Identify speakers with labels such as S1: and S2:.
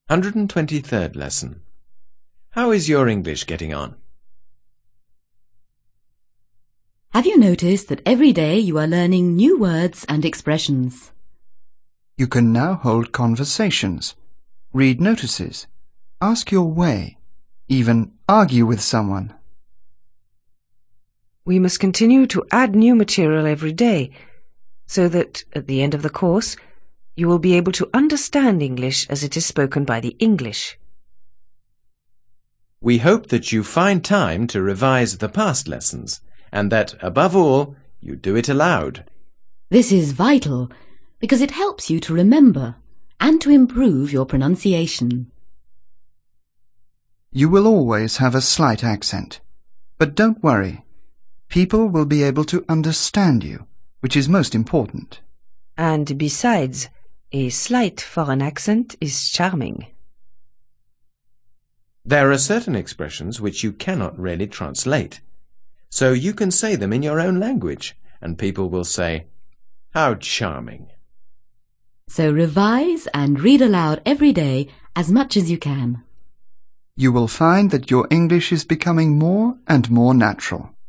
S1: 123rd lesson. How is your English getting on?
S2: Have you noticed that every day you are learning new words and expressions?
S3: You can now hold conversations, read notices, ask your way, even argue with someone.
S4: We must continue to add new material every day, so that, at the end of the course, you will be able to understand English as it is spoken by the English.
S1: We hope that you find time to revise the past lessons, and that, above all, you do it aloud.
S2: This is vital because it helps you to remember and to improve your pronunciation.
S3: You will always have a slight accent, but don't worry. People will be able to understand you, which is most important.
S4: And besides, a slight foreign accent is charming.
S1: There are certain expressions which you cannot really translate, so you can say them in your own language, and people will say, "How charming!"
S2: So revise and read aloud every day as much as you can.
S3: You will find that your English is becoming more and more natural.